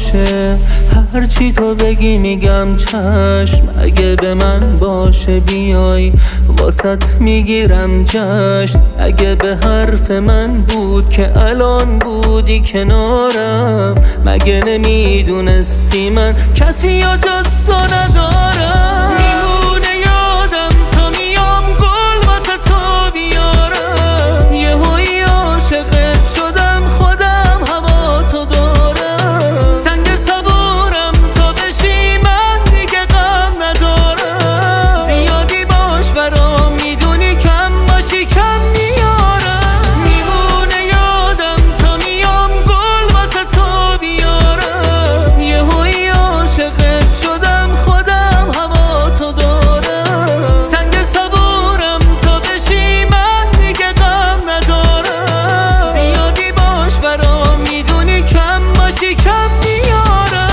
باشه، هرچی تو بگی میگم چشم. اگه به من باشه بیای واسط میگیرم جشن. اگه به حرف من بود که الان بودی کنارم، مگه نمیدونستی من کسی یا جز تو ندارم. میمونه یادم تا میام گل واسه تو بیارم، یهویی عاشقت شدم خودم هوا تو دارم. سنگ صبورم تا بشی من دیگه غم ندارم. زیادی باش برام میدونی کم باشی کم میارم. میمونه یادم تا میام گل واسه تو بیارم، یهویی عاشقت شدم خودم هوا تو دارم. سنگ صبورم تا بشی من دیگه غم ندارم. زیادی باش برام میدونی کم باشی کم میارم.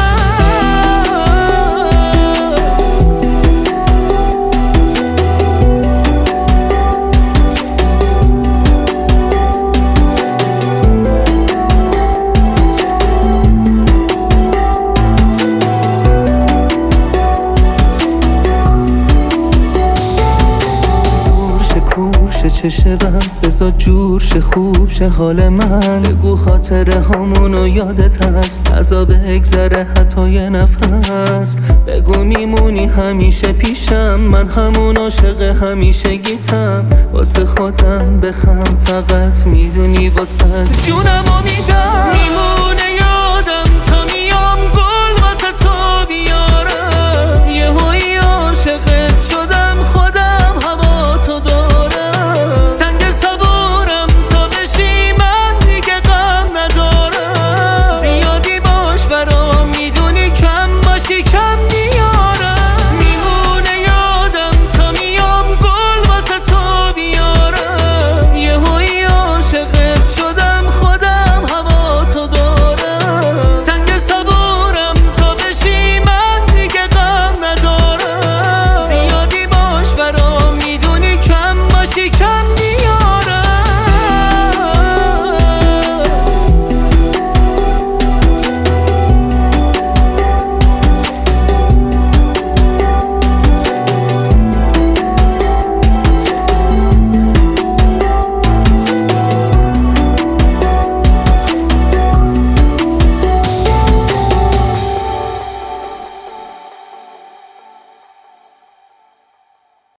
کورشه چشه بم بزا جور شه خوب شه حال من. بگو خاطره همونو یادت هست، نزا بگذره حتی یه نفس. بگو میمونی همیشه پیشم، من همون عاشق همیشه گیتم. واسه خودم بخم فقط میدونی واسه جونمو میدم.